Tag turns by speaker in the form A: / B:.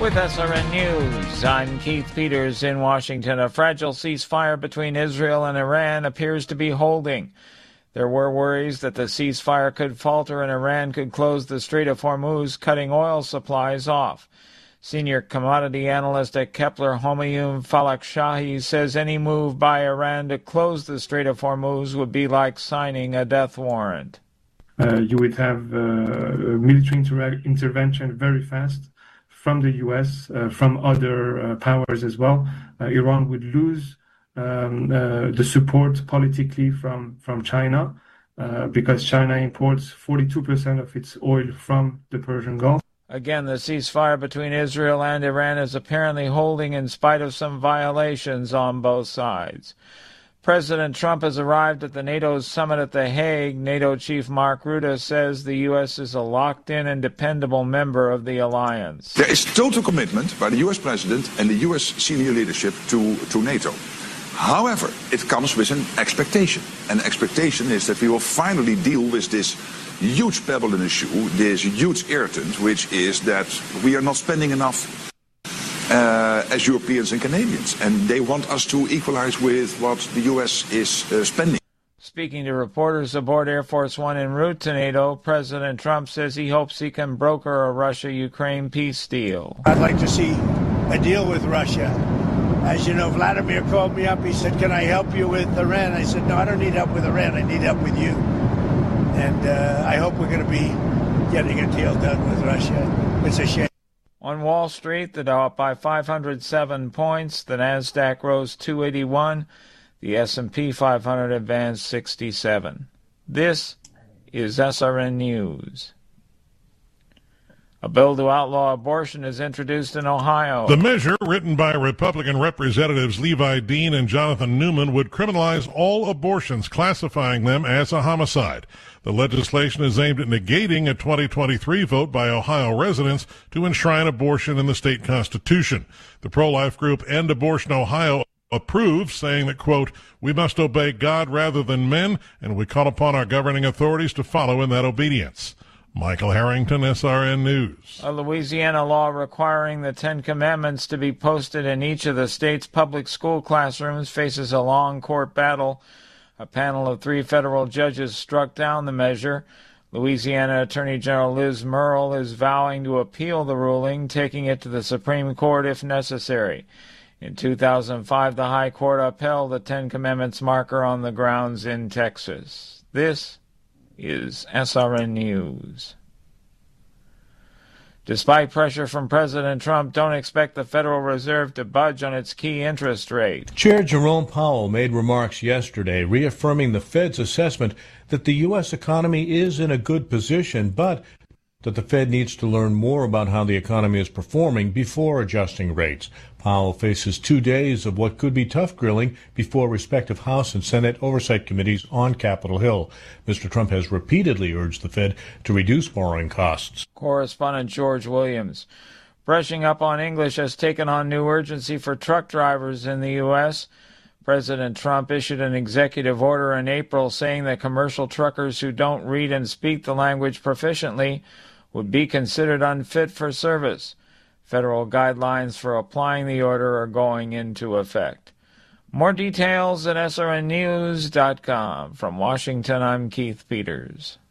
A: With SRN News, I'm Keith Peters in Washington. A fragile ceasefire between Israel and Iran appears to be holding. There were worries that the ceasefire could falter and Iran could close the Strait of Hormuz, cutting oil supplies off. Senior commodity analyst at Kepler, Homayoun Falak-Shahi, says any move by Iran to close the Strait of Hormuz would be like signing a death warrant.
B: You would have military intervention very fast from the U.S., from other powers as well. Iran would lose the support politically from China because China imports 42% of its oil from the Persian Gulf.
A: Again, the ceasefire between Israel and Iran is apparently holding in spite of some violations on both sides. President Trump has arrived at the NATO summit at The Hague. NATO chief Mark Rutte says the U.S. is a locked-in and dependable member of the alliance.
C: There is total commitment by the U.S. president and the U.S. senior leadership to NATO. However, it comes with an expectation. And the expectation is that we will finally deal with this huge pebble in the shoe, this huge irritant, which is that we are not spending enough as Europeans and Canadians. And they want us to equalize with what the U.S. is spending.
A: Speaking to reporters aboard Air Force One en route to NATO, President Trump says he hopes he can broker a Russia-Ukraine peace deal.
D: I'd like to see a deal with Russia. As you know, Vladimir called me up. He said, "Can I help you with Iran?" I said, "No, I don't need help with Iran. I need help with you." And I hope we're going to be getting a deal done with Russia. It's a shame.
A: On Wall Street, the Dow up by 507 points. The Nasdaq rose 281. The S&P 500 advanced 67. This is SRN News. A bill to outlaw abortion is introduced in Ohio.
E: The measure, written by Republican Representatives Levi Dean and Jonathan Newman, would criminalize all abortions, classifying them as a homicide. The legislation is aimed at negating a 2023 vote by Ohio residents to enshrine abortion in the state constitution. The pro-life group End Abortion Ohio approves, saying that, quote, "We must obey God rather than men, and we call upon our governing authorities to follow in that obedience." Michael Harrington, SRN News.
A: A Louisiana law requiring the Ten Commandments to be posted in each of the state's public school classrooms faces a long court battle. A panel of 3 federal judges struck down the measure. Louisiana Attorney General Liz Murrill is vowing to appeal the ruling, taking it to the Supreme Court if necessary. In 2005, the High Court upheld the Ten Commandments marker on the grounds in Texas. This is SRN News. Despite pressure from President Trump, don't expect the Federal Reserve to budge on its key interest rate.
F: Chair Jerome Powell made remarks yesterday reaffirming the Fed's assessment that the U.S. economy is in a good position, but that the Fed needs to learn more about how the economy is performing before adjusting rates. Powell faces 2 days of what could be tough grilling before respective House and Senate oversight committees on Capitol Hill. Mr. Trump has repeatedly urged the Fed to reduce borrowing costs.
A: Correspondent George Williams. Brushing up on English has taken on new urgency for truck drivers in the U.S. President Trump issued an executive order in April saying that commercial truckers who don't read and speak the language proficiently would be considered unfit for service. Federal guidelines for applying the order are going into effect. More details at srnnews.com. From Washington, I'm Keith Peters.